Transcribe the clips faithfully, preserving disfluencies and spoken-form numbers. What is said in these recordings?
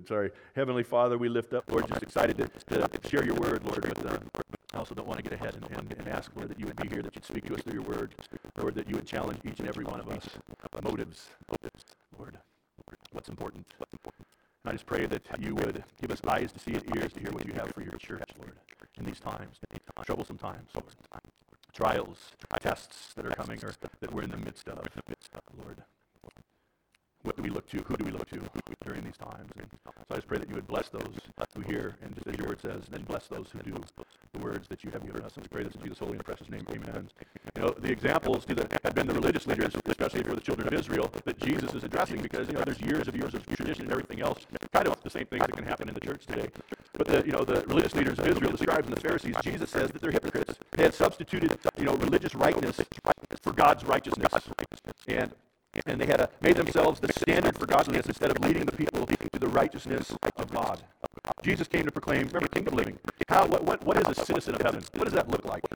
good. Sorry. Heavenly Father, we lift up, Lord, just excited to, to share your word, Lord, but uh, I also don't want to get ahead and, and, and ask, Lord, that you would be here, that you'd speak to us through your word, Lord, that you would challenge each and every one of us. Motives, Lord, what's important. And I just pray that you would give us eyes to see and ears to hear what you have for your church, Lord, in these times, troublesome times, Lord. Trials, tests that are coming or that we're in the midst of, Lord. What do we look to? Who do we look to during these times? And so I just pray that you would bless those who hear, and just as your word says, then bless those who do the words that you have given us. And we pray this in Jesus' holy and precious name. Amen. You know, the examples to the, have been the religious leaders, especially for the children of Israel, that Jesus is addressing, because you know there's years of years of tradition and everything else, kind of the same things that can happen in the church today. But the you know the religious leaders of Israel, the scribes and the Pharisees, Jesus says that they're hypocrites. They had substituted you know religious rightness for God's righteousness, and And they had a, made themselves the standard for godliness instead of leading the people to the righteousness of God. Jesus came to proclaim, remember, kingdom living. How, what, what, what is a citizen of heaven? What does that look like?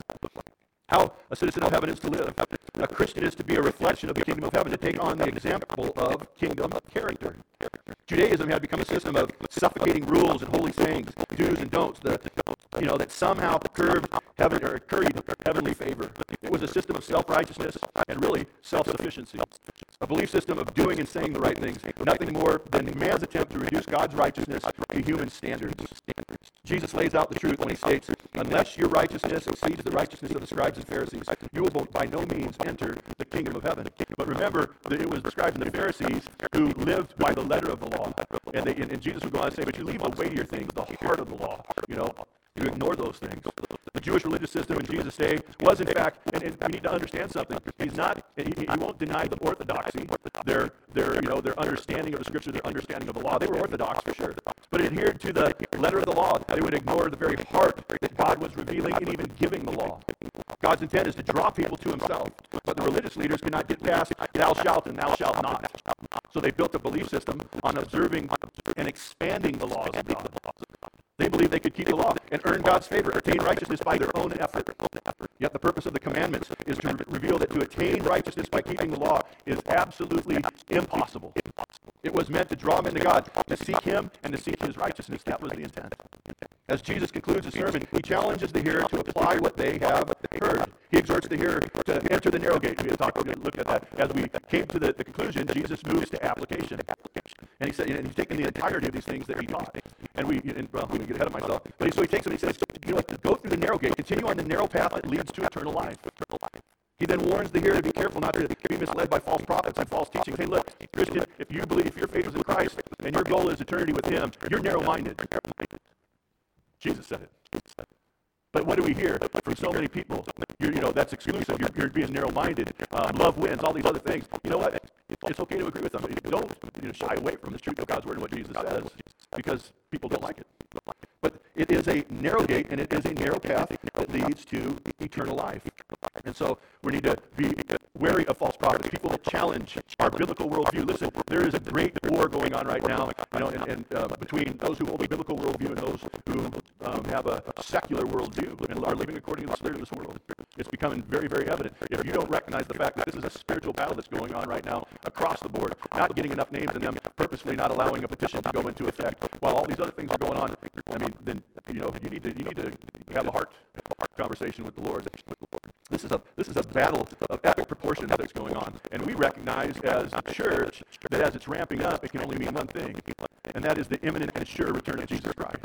How a citizen of heaven is to live. A Christian is to be a reflection of the kingdom of heaven, to take on the example of kingdom character. Judaism had become a system of suffocating rules and holy sayings, do's and don'ts, the, you know, that somehow curbed heaven or curried heavenly favor. It was a system of self-righteousness and really self-sufficiency. A belief system of doing and saying the right things, nothing more than man's attempt to reduce God's righteousness to human standards. Jesus lays out the truth when he states, unless your righteousness exceeds the righteousness of the scribes and Pharisees, you will by no means enter the kingdom of heaven. But remember that it was the scribes and the Pharisees who lived by the letter of the law. And, they, and, and Jesus would go on to say, but you leave the weightier things, the heart of the law. You know, you ignore those things. The Jewish religious system in Jesus' day was, in fact, and, and we need to understand something. He's not, he, he won't deny the orthodoxy, their, their, you know, their understanding of the scripture, their understanding of the law. They were orthodox for sure, but it adhered to the letter of the law. They would ignore the very heart that God was revealing and even giving the law. God's intent is to draw people to himself, but the religious leaders could not get past thou shalt and thou shalt not. So they built a belief system on observing and expanding the laws of God. They believed they could keep the law and earn God's favor, attain righteousness by their own effort. Yet the purpose of the commandments is to re- reveal that to attain righteousness by keeping the law is absolutely impossible. It was meant to draw men to God, to seek him and to seek his righteousness. That was the intent. As Jesus concludes his sermon, he challenges the hearer to apply what they have heard. He exhorts the hearer to enter the narrow gate. We had talked, we looked at that. As we came to the, the conclusion, Jesus moves to application. And he said, and he's taken the entirety of these things that he taught. And we, and, well, I'm going to get ahead of myself. But he, so he takes them and he says, you know what, go through the narrow gate, continue on the narrow path that leads to eternal life. He then warns the hearer to be careful not to be misled by false prophets and false teachings. Hey, look, Christian, if you believe, if your faith is in Christ and your goal is eternity with him, you're narrow-minded. Jesus said it. But what do we hear from so many people? You're, you know, that's exclusive. You're, you're being narrow-minded. Um, love wins. All these other things. You know what? It's okay to agree with them. Don't you know, shy away from the truth of God's word and what Jesus says, because people don't like it. But it is a narrow gate and it is a narrow path that leads to eternal life. And so we need to be wary of false prophets, people that challenge our biblical worldview. Listen, there is a great war going on right now, you know, and, and uh, between those who hold a biblical worldview and those who um, have a secular worldview and are living according to the spirit of this world. It's becoming very, very evident. If you don't recognize the fact that this is a spiritual battle that's going on right now across the board, not getting enough names in them, purposely not allowing a petition to go into effect, while all these other things are going on, I mean, then you know you need to you need to have a heart, a heart conversation with the Lord. This is a this is a battle of epic proportions that's going on, and we recognize as a church that as it's ramping up, it can only mean one thing, and that is the imminent and sure return of Jesus Christ.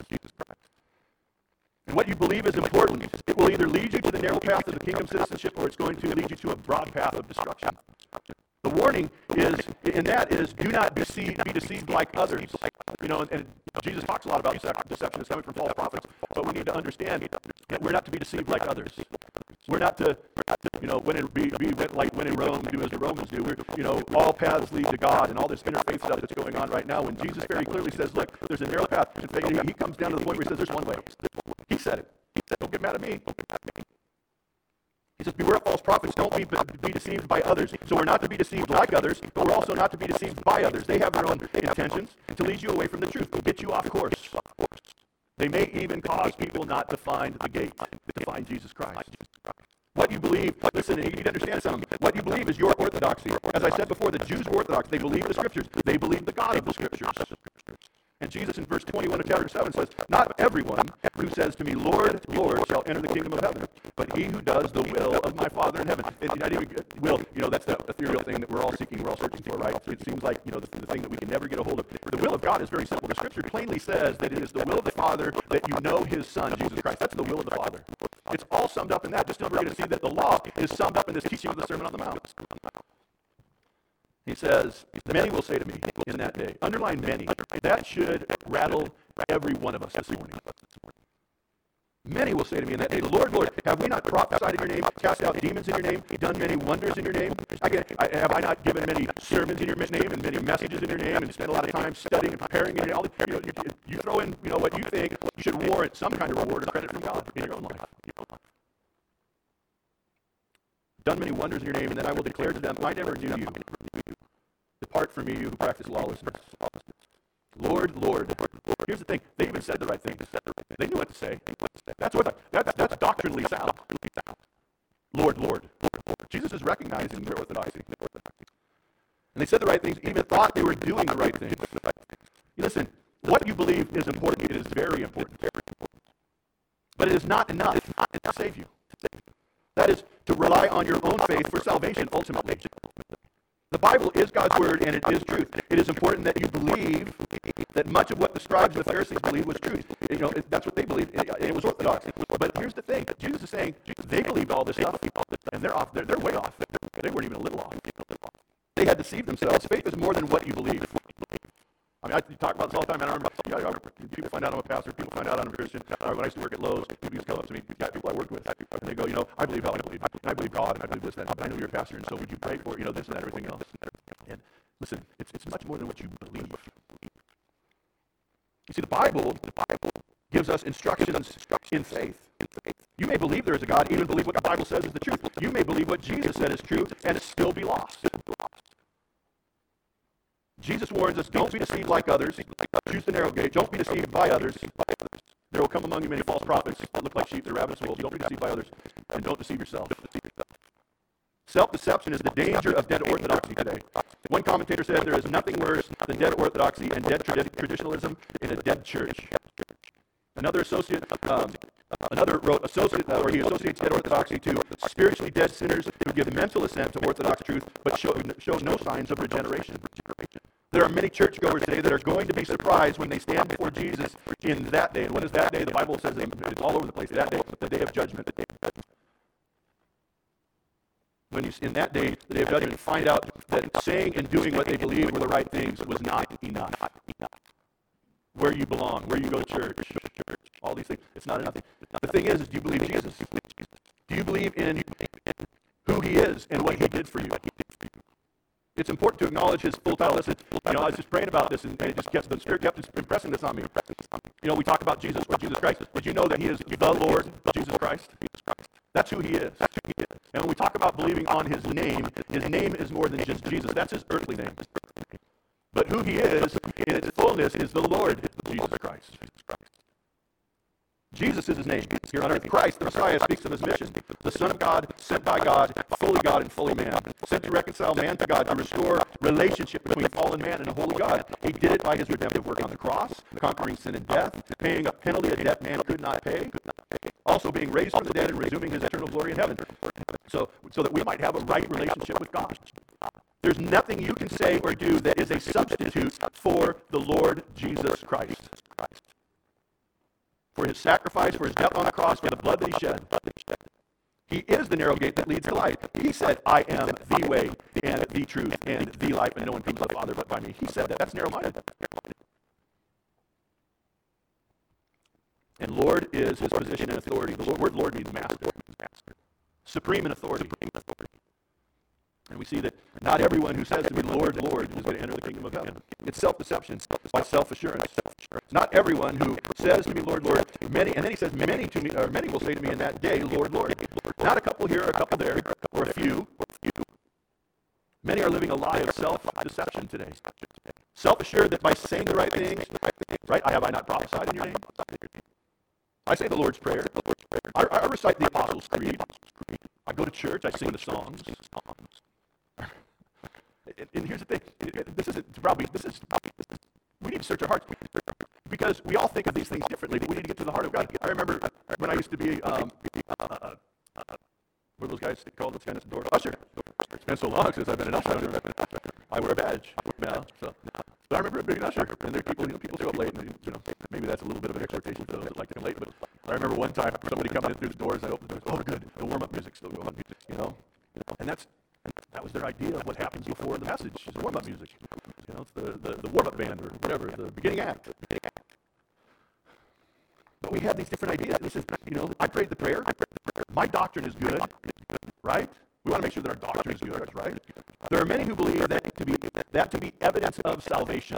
And what you believe is important. It will either lead you to the narrow path of the kingdom citizenship, or it's going to lead you to a broad path of destruction. The warning is, in that is, do not deceive, be deceived like others. You know, and, and Jesus talks a lot about deception. Deception is coming from false prophets, but we need to understand that we're not to be deceived like others. We're not to, you know, when it be, be like when in Rome, do as the Romans do. We're, you know, all paths lead to God, and all this interfaith stuff that's going on right now. When Jesus very clearly says, look, there's a narrow path. In fact, he, he comes down to the point where he says, there's one way. He said it. He said, don't get mad at me. Don't get mad at me. He says, beware of false prophets, don't be, be deceived by others. So we're not to be deceived like others, but we're also not to be deceived by others. They have their own intentions to lead you away from the truth, to get you off course. They may even cause people not to find the gate, to find Jesus Christ. What you believe, listen, you need to understand something. What you believe is your orthodoxy. As I said before, the Jews were orthodox. They believe the scriptures. They believe the God of the scriptures. And Jesus in verse twenty-one of chapter seven says, not everyone who says to me, Lord, Lord, shall enter the kingdom of heaven, but he who does the will of my Father in heaven. And not even will, you know, that's the ethereal thing that we're all seeking, we're all searching for, right? It seems like, you know, the, the thing that we can never get a hold of. The will of God is very simple. The scripture plainly says that it is the will of the Father that you know his Son, Jesus Christ. That's the will of the Father. It's all summed up in that. Just don't forget to see that the law is summed up in this teaching of the Sermon on the Mount. He says, many will say to me in that day. Underline many. That should rattle every one of us this morning. Many will say to me in that day, Lord, Lord, have we not prophesied in your name, cast out demons in your name, done many wonders in your name? Again, I, have I not given many sermons in your name and many messages in your name and spent a lot of time studying and preparing in your name? You, know, you, you throw in, you know, what you think should warrant some kind of reward or credit from God in your own life. Done many wonders in your name, and then I will declare to them, I never knew you. Depart from me, you who practice lawlessness. Lord, Lord. Here's the thing. They even said the right thing. They knew what to say. That's what. That, that's doctrinally sound. Lord, Lord. Jesus is recognizing their orthodoxy. And they said the right things, even thought they were doing the right things. Listen, what you believe is important. It is very important. But it is not enough to save you. That is to rely on your own faith for salvation, ultimately. The Bible is God's word, and it is truth. It is important that you believe that much of what the scribes and the Pharisees believed was truth. You know, that's what they believed, and it was orthodox. But here's the thing. Jesus is saying they believed all this stuff, and they're off. They're, they're way off. They weren't even a little off. They had deceived themselves. Faith is more than what you believe. I mean, I talk about this all the time, and I remember, you know, people find out I'm a pastor, people find out I'm a Christian. Uh, when I used to work at Lowe's, people used to come up to me, yeah, people I worked with, and they go, you know, I believe God, I believe, I believe God, and I believe this, that, but I know you're a pastor, and so would you pray for, you know, this and that, everything else. And listen, it's it's much more than what you believe. You see, the Bible, the Bible gives us instructions in faith. You may believe there is a God, even believe what the Bible says is the truth. You may believe what Jesus said is true, and it still be lost. Jesus warns us, don't be deceived like others. Choose the narrow gate. Don't be deceived by others. There will come among you many false prophets that look like sheep, they're ravenous wolves. Don't be deceived by others, and don't deceive yourself. Self-deception is the danger of dead orthodoxy today. One commentator said there is nothing worse than dead orthodoxy and dead tradi- traditionalism in a dead church. Another associate, um, another wrote, associate, uh, where he associates dead orthodoxy to spiritually dead sinners who give mental assent to orthodox truth, but show, show no signs of regeneration. There are many churchgoers today that are going to be surprised when they stand before Jesus in that day. And what is that day? The Bible says they, it's all over the place. That day, the day of judgment. The day of judgment. When you, in that day, the day of judgment, find out that saying and doing what they believed were the right things was not enough. Where you belong, where you go to church, all these things, it's not enough. The thing is, is do you believe Jesus? Do you believe in who he is and what he did for you? It's important to acknowledge his full title. Listen, you know, I was just praying about this, and it just kept, the Spirit kept impressing this on me. You know, we talk about Jesus or Jesus Christ. Did you know that he is the Lord, Jesus Christ? That's who he is. And when we talk about believing on his name, his name is more than just Jesus. That's his earthly name. But who he is, in its fullness, is the Lord, Jesus Christ. Jesus is his name. Here on earth, Christ, the Messiah, speaks of his mission. The Son of God, sent by God, fully God and fully man. Sent to reconcile man to God, to restore relationship between fallen man and a holy God. He did it by his redemptive work on the cross, conquering sin and death, paying a penalty a debt man could not pay, also being raised from the dead and resuming his eternal glory in heaven. So, so that we might have a right relationship with God. There's nothing you can say or do that is a substitute for the Lord Jesus Christ. For his sacrifice, for his death on the cross, for the blood that he shed. He is the narrow gate that leads to life. He said, I am the way and the truth and the life, and no one comes to the Father but by me. He said that. That's narrow-minded. And Lord is his position and authority. The word Lord means master. Supreme in authority. And we see that not everyone who says to me, Lord, Lord, is going to enter the kingdom of heaven. It's self-deception by self-assurance. Not everyone who says to me, Lord, Lord, many, and then he says, many to me, or many will say to me in that day, Lord, Lord. Not a couple here, a couple there, or a few. Many are living a lie of self-deception today. Self-assured that by saying the right things, right, I have I not prophesied in your name? I say the Lord's Prayer. I, I recite the Apostles' Creed. I go to church. I sing the songs. And, and here's the thing. This is probably this is we need to search our hearts because we all think of these things differently, but we need to get to the heart of God. I remember when I used to be, um, uh, uh, uh, what are those guys called? What's kind of door? Usher. It's been so long since I've been an usher. I wear a badge now, so. But I remember being an usher, and there are people, you know, people show up late, and you know, maybe that's a little bit of an exhortation for those that like to come late. But I remember one time somebody coming in through the doors, I opened the doors. Oh, good, the warm-up music's still going, you know, and that's and that was their idea of what happens before the message is warm-up music. You know, it's the the, the warm-up band or whatever, the beginning act. But we have these different ideas. This is, you know, I prayed the prayer. My doctrine is good, right? We want to make sure that our doctrine is good, right? There are many who believe that to be that to be evidence of salvation.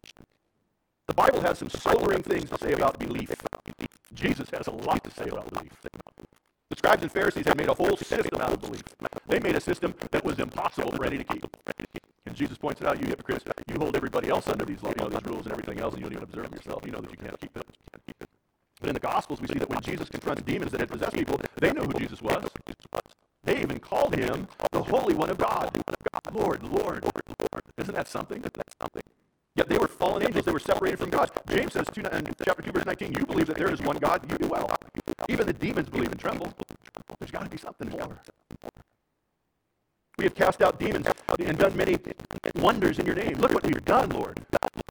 The Bible has some sobering things to say about belief. Jesus has a lot to say about belief. The scribes and Pharisees had made a whole system out of belief. They made a system that was impossible for any to keep. And Jesus points it out, you hypocrites, you hold everybody else under these, you know, these rules and everything else, and you don't even observe them yourself. You know that you can't keep them. But in the Gospels, we see that when Jesus confronts demons that had possessed people, they know who Jesus was. They even called him the Holy One of God. Lord, Lord, Lord. Isn't that something? Isn't that something? Yet they were fallen angels. They were separated from God. James says two, in chapter two, verse nineteen, you believe that there is one God, you do well. Even the demons believe and tremble. There's got to be something more. We have cast out demons and done many wonders in your name. Look what you've done, Lord.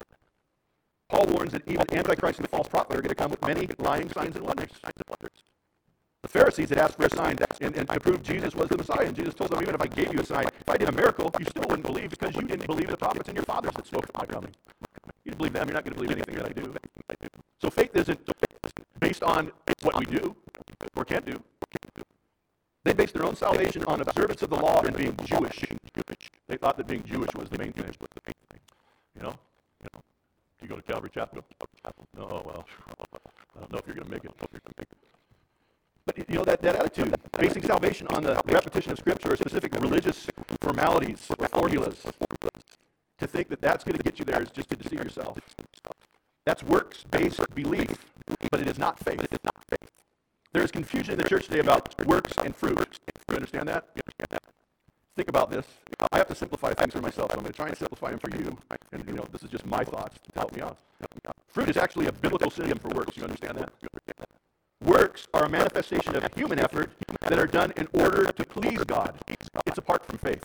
Paul warns that even Antichrist and false prophet are going to come with many lying signs and wonders. The Pharisees had asked for a sign and, and to prove Jesus was the Messiah. And Jesus told them, even if I gave you a sign, if I did a miracle, you still wouldn't believe because you didn't believe the prophets and your fathers that spoke of my coming. You didn't believe them, you're not going to believe anything that I do. So faith isn't based on what we do or can't do. They based their own salvation on observance of the law and being Jewish. They thought that being Jewish was the main thing. You know? You go to Calvary Chapel. Oh, well, I don't know if you're going to make it. But, you know, that, that attitude, basing salvation on the repetition of Scripture or specific religious formalities or formulas, to think that that's going to get you there is just to deceive yourself. That's works-based belief, but it is not faith. There is confusion in the church today about works and fruit. You understand that? Think about this. I have to simplify things for myself, so I'm going to try and simplify them for you. And, you know, this is just my thoughts to help me out. Fruit is actually a biblical synonym for works. You understand that? Works are a manifestation of human effort that are done in order to please God. It's apart from faith.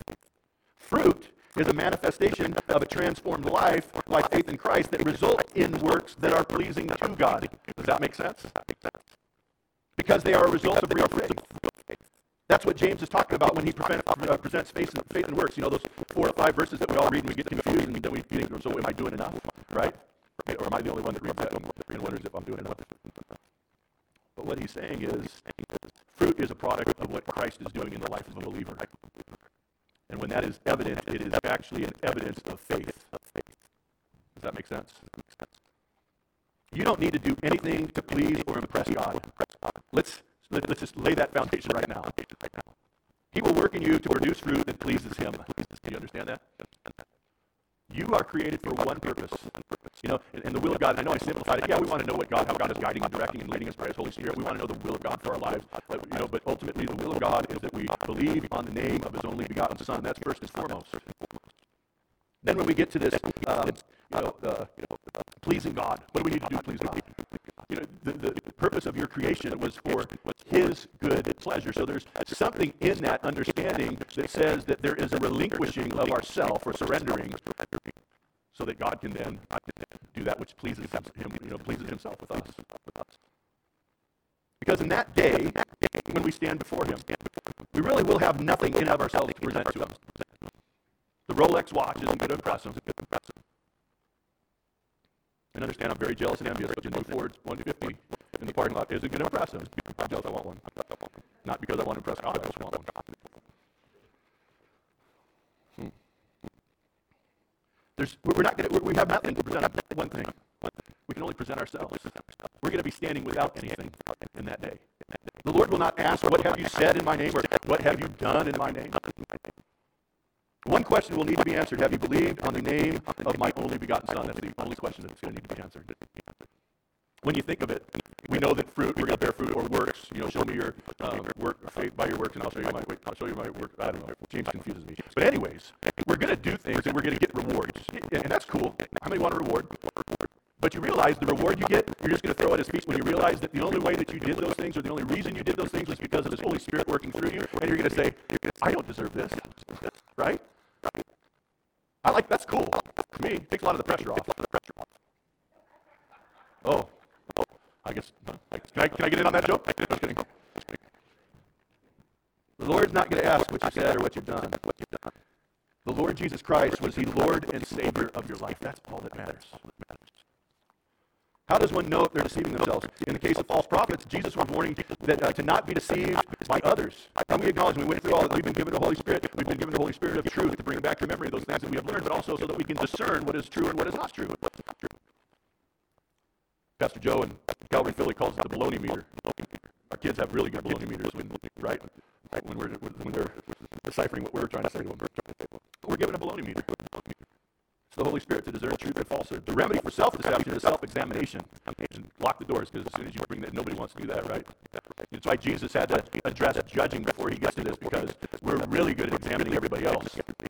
Fruit is a manifestation of a transformed life, like faith in Christ, that result in works that are pleasing to God. Does that make sense? Because they are a result of real faith. That's what James is talking about when he pre- uh, presents faith and, faith and works. You know, those four or five verses that we all read and we get confused and then we think, so am I doing enough? Right? Or am I the only one that reads that and wonders if I'm doing enough? But what he's saying is, fruit is a product of what Christ is doing in the life of a believer. And when that is evident, it is actually an evidence of faith. Does that make sense? You don't need to do anything to please or impress God. Let's let's just lay that foundation right now. He will work in you to produce fruit that pleases Him. Do you understand that? You are created for one purpose. You know, and, and the will of God, I know I simplified it. Yeah, we want to know what God, how God is guiding and directing and leading us by His Holy Spirit. We want to know the will of God for our lives. But, you know, but ultimately the will of God is that we believe on the name of His only begotten Son. That's first and foremost. Then when we get to this, um, you know, uh, you know uh, pleasing God, what do we need to do to please God? You know, the, the purpose of your creation was for His good pleasure. So there's something in that understanding that says that there is a relinquishing of ourself or surrendering, so that God can then do that which pleases Him, you know, pleases Himself with us. Because in that day, when we stand before Him, we really will have nothing in of ourselves to present to Him. The Rolex watch isn't going to impress Him. And understand, I'm very jealous and envious, but the new Ford one fifty in the parking lot isn't going to impress Him. I'm jealous I want one. Not because I want to impress God, I just want one. Hmm. There's, we're not going to, we have nothing to present. One thing. We can only present ourselves. We're going to be standing without anything in that day. The Lord will not ask, what have you said in my name, or what have you done in my name? One question will need to be answered. Have you believed on the name of my only begotten Son? That's the only question that's going to need to be answered. When you think of it, we know that fruit, we're going to bear fruit or works. You know, show me your um, work, faith, by your works, and I'll show you my, wait, I'll show you my work. I don't know. James confuses me. But anyways, we're going to do things and we're going to get rewards. And that's cool. How many want a reward? But you realize the reward you get, you're just going to throw at his feet when you realize that the only way that you did those things, or the only reason you did those things, was because of this Holy Spirit working through you, and you're going to say, I don't deserve this, right? I like, that's cool. For me, it takes a lot of the pressure off. Oh, oh, I guess, can I, can I get in on that joke? Just kidding. The Lord's not going to ask what you said or what you've done. The Lord Jesus Christ, was he Lord and Savior of your life? That's all that matters. How does one know if they're deceiving themselves? In the case of false prophets, Jesus was warning that uh, to not be deceived by others. And we acknowledge, we went through all that, we've been given the Holy Spirit, we've been given the Holy Spirit of truth to bring back to memory those things that we have learned, but also so that we can discern what is true and what is not true. Pastor Joe in Calvary, Philly calls it the baloney meter. Our kids have really good baloney meters, when, right? When we're when they're deciphering what we're trying to say to them. We're given a baloney meter. It's the Holy Spirit to discern truth and falsehood. The remedy for self-deception is self-examination. And lock the doors, because as soon as you bring that, nobody wants to do that, right? That's why Jesus had to address judging before he gets to this, because we're really good at examining everybody else.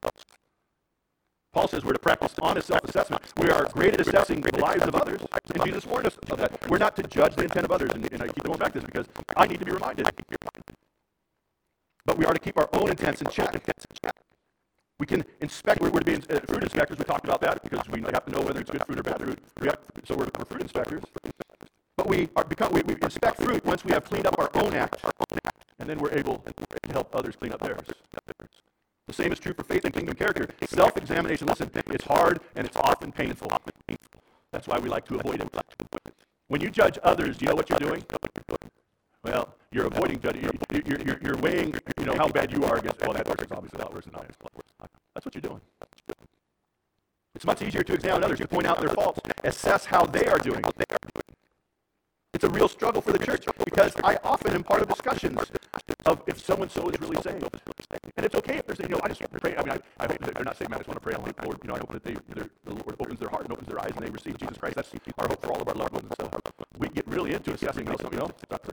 Paul says we're to practice honest self-assessment. We are great at assessing the lives of others, and Jesus warned us of that. We're not to judge the intent of others, and, and I keep going back to this because I need to be reminded. But we are to keep our own intents in check. We can inspect, we're to be uh, fruit inspectors, we talked about that, because we have to know whether it's good fruit or bad fruit. We have, so we're, we're fruit inspectors. But we are become, we, we inspect fruit once we have cleaned up our own act, and then we're able to help others clean up theirs. The same is true for faith and kingdom character. Self-examination, listen, it's hard and it's often painful. That's why we like to avoid it. When you judge others, do you know what you're doing? Well, you're avoiding judging. You're, you're, you're, you're weighing, you know, how bad you are against, well, that person's obviously a lot worse than I am. That's what you're doing. It's much easier to examine others, to point out their faults, assess how they are doing. It's a real struggle for the church, because I often am part of discussions of if so-and-so is really saved. And it's okay if they're saying, you know, I just want to pray. I mean, I, I hope that they're not saying, man, I just want to pray. I want the Lord, you know, I hope that they, the Lord opens their heart and opens their eyes and they receive Jesus Christ. That's our hope for all of our loved ones and stuff. We get really into assessing those, you know.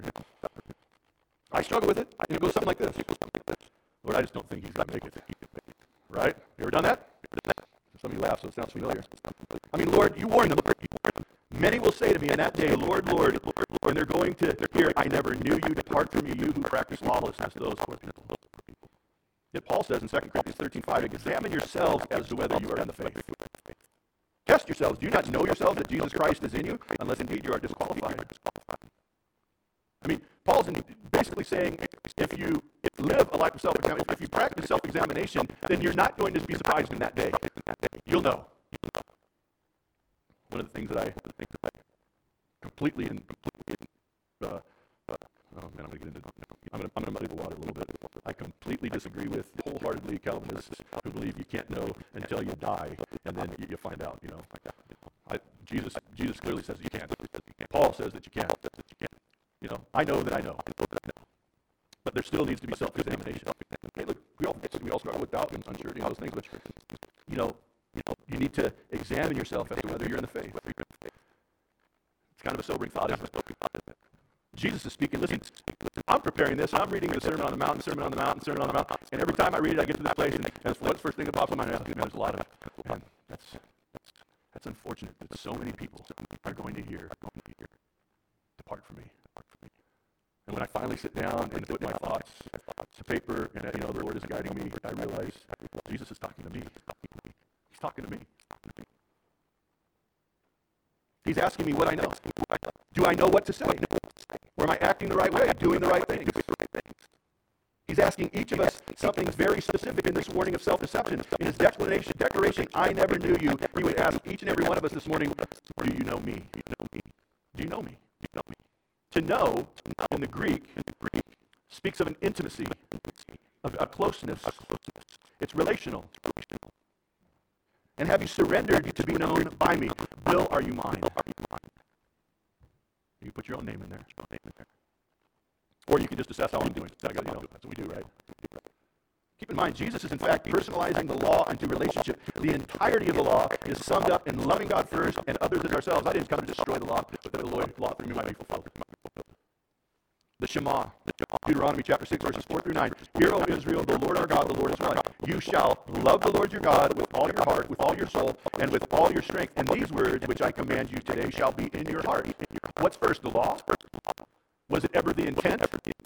I struggle with it, and it goes something like this. Lord, I just don't think he's going to make it. Right? You ever done that? Some of you laugh, so it sounds familiar. I mean, Lord, you warned them. Many will say to me in that day, Lord, Lord, and they're going to hear, I never knew you. Depart from me, you who practice lawlessness. Those poor people. Yet Paul says in Second Corinthians thirteen five, examine yourselves as to whether you are in the faith. Test yourselves. Do you not know yourselves that Jesus Christ is in you, unless indeed you are disqualified? I mean, Paul's basically saying, if you live a life of self-examination, if you practice self-examination, then you're not going to be surprised in that day. You'll know. One of the things that I completely and completely, uh, uh, oh man, I'm going to get into, I'm going to muddy the water a little bit. I completely disagree with wholeheartedly Calvinists who believe you can't know until you die, and then you, you find out. You know, I, Jesus, Jesus clearly says you can't. Paul says that you can't. You know, I know that I know. But there still needs to be self-examination. Hey, look, we all we all struggle with doubt and uncertainty and all those things, but you know, you know, you need to examine yourself as to whether you're in the faith. It's kind of a sobering thought, isn't it? Jesus is speaking. Listen, I'm preparing this. I'm reading the Sermon on the Mount, Sermon on the Mount, Sermon on the Mount, and every time I read it, I get to this place, and, and what's the first thing that pops in my head? Man, there's a lot of it. And that's that's that's unfortunate that so many people are going to hear, depart from me. And when I finally sit down and put my thoughts to paper, and you know the Lord is guiding me, I realize Jesus is talking to me. He's talking to me. He's asking me what I know. Do I know what to say? Or am I acting the right way, doing the right things? He's asking each of us something very specific in this warning of self-deception. In his declaration, declaration, I never knew you, he would ask each and every one of us this morning, do you know me? Do you know me? Do you know me? Do you know me? To know, in the Greek, in the Greek speaks of an intimacy, of a closeness. It's relational. And have you surrendered to be known by me? Bill, are you mine? You put your own name in there. Or you can just assess how I'm doing. You know, that's what we do, right? Keep in mind, Jesus is in fact personalizing the law into relationship. The entirety of the law is summed up in loving God first and others as ourselves. I didn't come to destroy the law, but that the law through me might be fulfilled. The Shema, Deuteronomy chapter six, verses four through nine. Hear, O Israel, the Lord our God, the Lord is one. You shall love the Lord your God with all your heart, with all your soul, and with all your strength. And these words which I command you today shall be in your heart. What's first, the law? Was it ever the intent?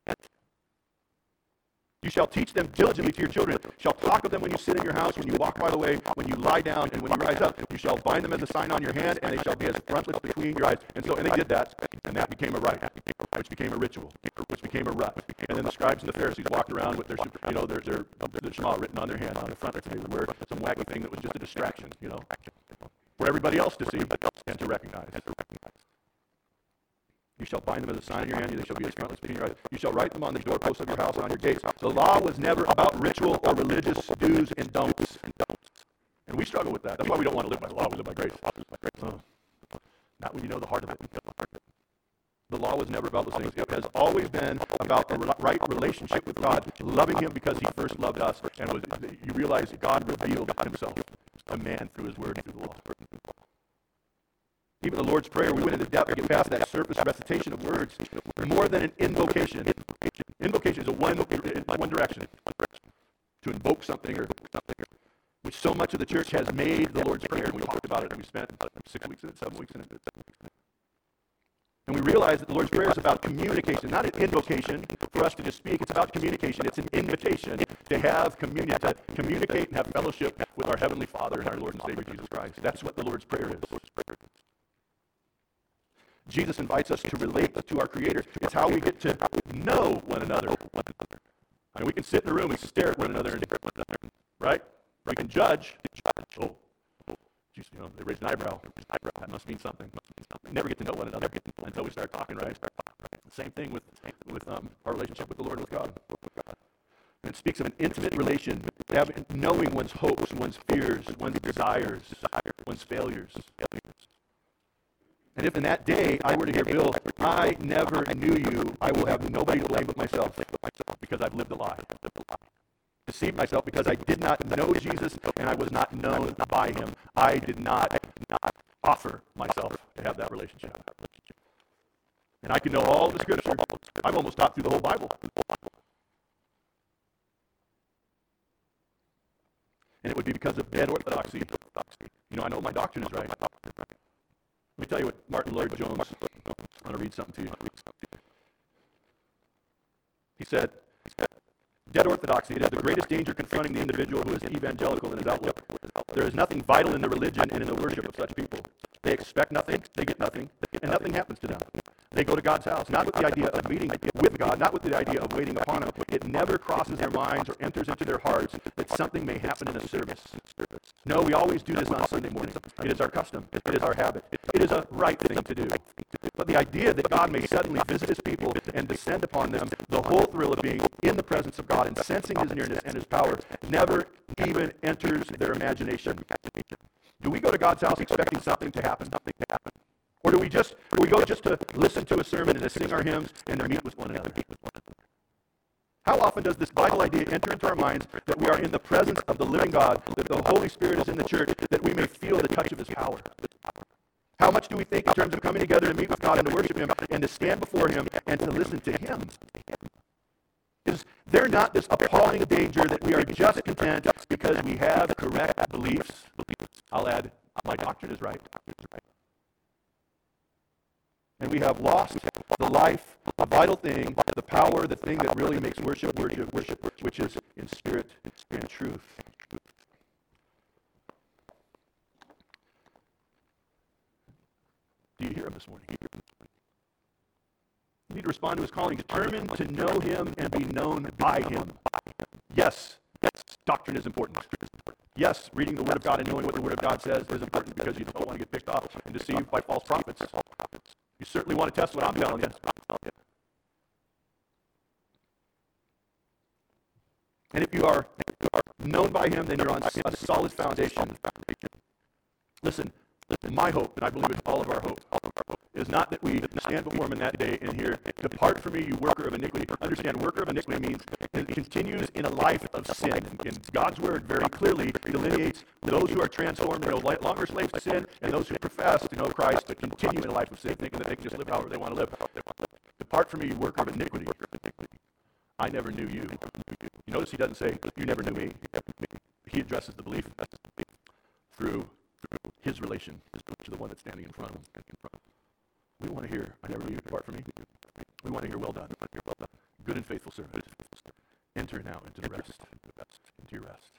You shall teach them diligently to your children. Shall talk of them when you sit in your house, when you walk by the way, when you lie down, and when you rise up. You shall bind them as a sign on your hand, and they shall be as frontlets between your eyes. And so, and they did that, and that became a rite, which became a ritual, which became a rut. And then the scribes and the Pharisees walked around with their, you know, their, their, their Shema written on their hands, on the frontlets. They would wear some wacky thing that was just a distraction, you know, for everybody else to see and to recognize. You shall bind them as a sign in your hand, they shall be as frontlets between your eyes. You shall write them on the doorposts of your house and on your gates. The law was never about ritual or religious do's and don'ts. And we struggle with that. That's why we don't want to live by the law, we live by grace. Uh, not when you know the heart of it. The law was never about those things. It has always been about the right relationship with God, loving him because he first loved us. And was, you realize that God revealed himself to man through his word and through the law. Even the Lord's Prayer, we went into depth to get past that surface recitation of words. More than an invocation. Invocation is a one, one direction. To invoke something or something, which so much of the church has made the Lord's Prayer. And we talked about it, and we spent six weeks in it, seven weeks in it. And we realize that the Lord's Prayer is about communication, not an invocation for us to just speak. It's about communication. It's an invitation to have communion, to communicate and have fellowship with our Heavenly Father and our Lord and Savior Jesus Christ. That's what the Lord's Prayer is. Jesus invites us to relate to our Creator. It's how we get to know one another. I mean, we can sit in a room and stare at one another, and, right? We can judge. Oh, you know, they raised an eyebrow. That must mean something. We never get to know one another until we start talking, right? Same thing with with um, our relationship with the Lord, with God. And it speaks of an intimate relation, knowing one's hopes, one's fears, one's desires, one's failures. And if in that day I were to hear, Bill, I never knew you, I will have nobody to blame but myself, because I've lived a lie. Deceived myself because I did not know Jesus and I was not known by him. I did not, not offer myself to have that relationship. And I can know all the scripture. I've almost taught through the whole Bible. And it would be because of dead orthodoxy. You know, I know my doctrine is right. Let me tell you what Martin Lloyd-Jones, I want to read something to you. He said, dead orthodoxy, it is the greatest danger confronting the individual who is evangelical in his outlook. There is nothing vital in the religion and in the worship of such people. They expect nothing, they get nothing, and nothing happens to them. They go to God's house, not with the idea of meeting with God, not with the idea of waiting upon him. It never crosses their minds or enters into their hearts that something may happen in a service. No, we always do this on Sunday morning. It is our custom. It is our habit. It is a right thing to do. But the idea that God may suddenly visit his people and descend upon them, the whole thrill of being in the presence of God and sensing his nearness and his power, never even enters their imagination. Do we go to God's house expecting something to happen? Something to happen. Or do we just, do we go just to listen to a sermon and to sing our hymns and to meet with one another? How often does this vital idea enter into our minds that we are in the presence of the living God, that the Holy Spirit is in the church, that we may feel the touch of his power? How much do we think in terms of coming together to meet with God and to worship him and to stand before him and to listen to him? Is there not this appalling danger that we are just content because we have correct beliefs? I'll add, my doctrine is right. And we have lost the life, the vital thing, the power, the thing that really makes worship worship, worship, which is in spirit and truth. Do you hear him this morning? You need to respond to his calling, determined to know him and be known by him. Yes, yes, doctrine is important. Yes, reading the Word of God and knowing what the Word of God says is important because you don't want to get picked off and deceived by false prophets. You certainly want to test what I'm telling you. And if you are, if you are known by him, then you're on a solid foundation. Listen, listen, my hope, and I believe it's all of our hope, is not that we stand before him in that day and hear, depart from me, you worker of iniquity. Understand, worker of iniquity means it continues in a life of sin. And God's word very clearly delineates those who are transformed, no longer slaves to sin, and those who profess to know Christ but continue in a life of sin, thinking that they can just live however they want to live. Apart from me, you worker of iniquity, I never knew you. You notice he doesn't say, you never knew me. He addresses the belief through his relation to the one that's standing in front of him. We want to hear, I never knew you, depart from me. We want to hear, well done, good and faithful servant. Enter now into the rest, into your rest.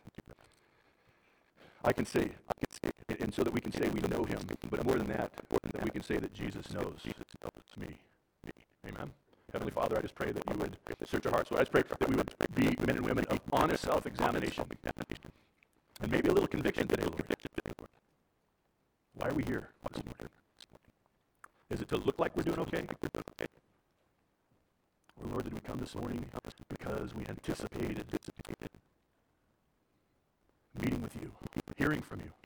I can say, and so that we can say we know him, but more than that, we can say that Jesus knows me. Amen. Heavenly Father, I just pray that you would search our hearts. So I just pray that we would be men and women of honest self-examination and maybe a little conviction today, Lord. Why are we here this morning? Is it to look like we're doing okay? Or Lord, did we come this morning because we anticipated meeting with you, hearing from you?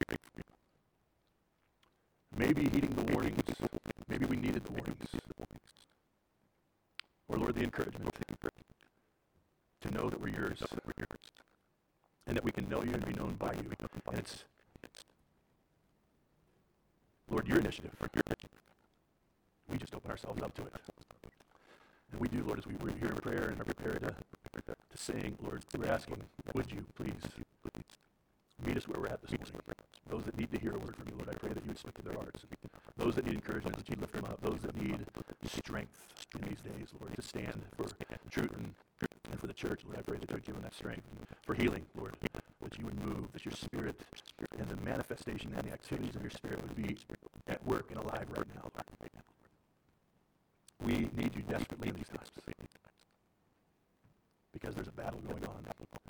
Maybe heeding the warnings. Maybe we needed the warnings. Or Lord, the encouragement to know that we're yours and that we can know you and be known by you. And it's, Lord, your initiative. We just open ourselves up to it. And we do, Lord, as we were here in prayer and are prepared to, to sing, Lord, we're asking, would you please meet us where we're at this morning? Those that need to hear a word from you, Lord, I pray that you would speak to their hearts. Those that need encouragement, that you lift them up. Those that need strength in these days, Lord, to stand for truth and, and for the church, Lord, I pray that you would give them that strength. For healing, Lord, that you would move, that your spirit and the manifestation and the activities of your spirit would be at work and alive right now, Lord. We need you desperately in these times because there's a battle going on.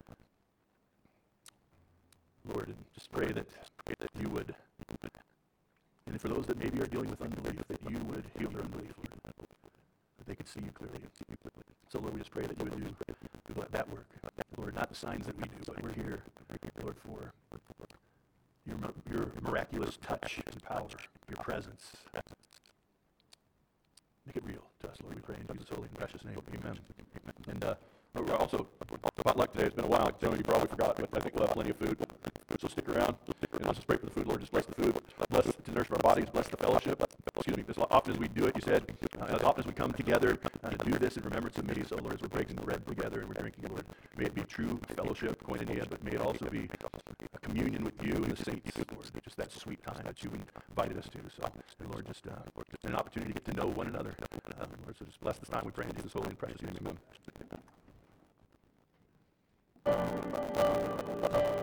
Lord, and just pray that, that you would, and for those that maybe are dealing with unbelief, that you would heal their unbelief, Lord, that they could see you clearly. So, Lord, we just pray that you would do, do that work. Lord, not the signs that we do, but we're here, Lord, for your, your miraculous touch and power, your presence. Make it real to us, Lord, we pray in Jesus' holy and precious name. Amen. And uh, we're also, potluck today, it's been a while, some of you probably forgot, but I think we'll have plenty of food. So stick around, and let's just pray for the food. Lord, just bless the food, bless to nourish our bodies, bless the fellowship. Excuse me, as often as we do it, you said, uh, as often as we come together uh, to do this in remembrance of me, so Lord, as we're breaking bread together and we're drinking, Lord, may it be true fellowship, koinonia, but may it also be a communion with you and the saints, Lord, just that sweet time that you invited us to. So, Lord, just, uh, Lord, just an opportunity to get to know one another. Uh, Lord, so just bless this time, we pray in Jesus' holy and precious name. Amen.